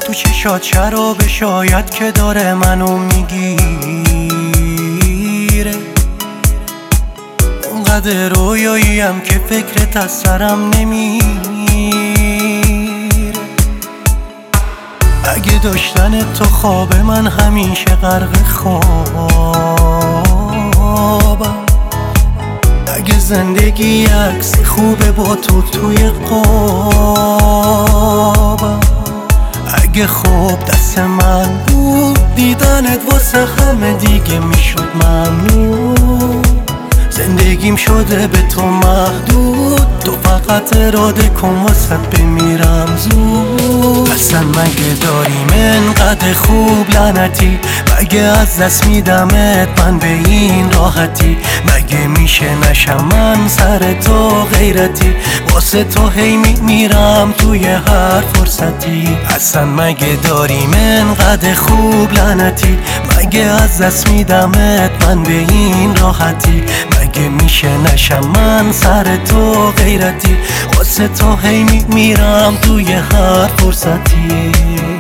تو چشات شراب شاید که داره منو میگیره، اونقدر رویاییم که فکرت از سرم نمیره. اگه داشتن تو خواب من همیشه غرق خوابم، اگه زندگی عکس خوبه با تو توی قابم، اگه خوب دست من بود دیدنت واسه همه دیگه میشد ممنون. زندگیم شده به تو محدود، تو فقط اراده کن واسه بمیرم زود. اصلا مگه داریم انقدر خوب لعنتی؟ مگه از دست میدمت من به این راحتی؟ مگه میشه نشم من سر تو غیرتی؟ واسه تو هی میمیرم توی هر فرصتی. اصلا مگه داریم انقدر خوب لعنتی؟ مگه از دست میدمت من به این راحتی؟ مگه میشه نشم من سر تو غیرتی؟ واسه تو هی میمیرم توی هر فرصتی.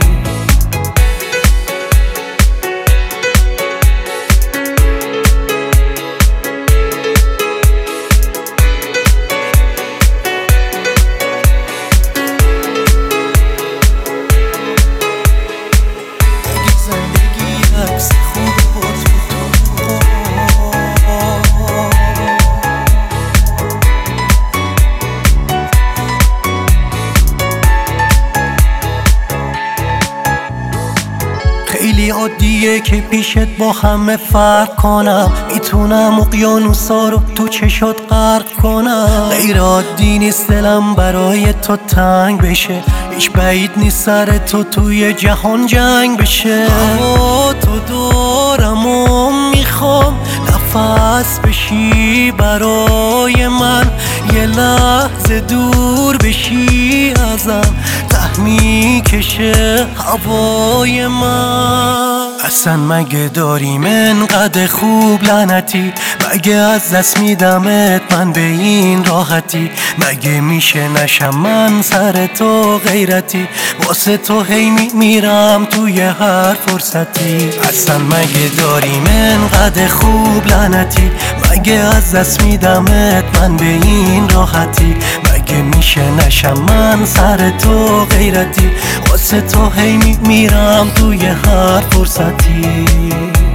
خیلی عادیه که پیشت با همه فرق کنم، میتونم اقیانوسا رو تو چشات غرق کنم. غیر عادی نیست دلم برای تو تنگ بشه، هیچ بعید نیست سر تو توی جهان جنگ بشه. تو دارم و میخوام نفس بشی برای من، یه لحظه دور بشی ازم، ته میکشه هوای من. اصلا مگه داریم انقدر خوب لعنتی؟ مگه از دست میدمت من به این راحتی؟ مگه میشه نشم من سر تو غیرتی؟ واسه تو هی میمیرم توی هر فرصتی. اصلا مگه داریم انقدر خوب لعنتی؟ مگه از دست میدمت من به این راحتی؟ مگه میشه نشم من سر تو غیرتی؟ واسه تو هی میمیرم توی هر فرصتی.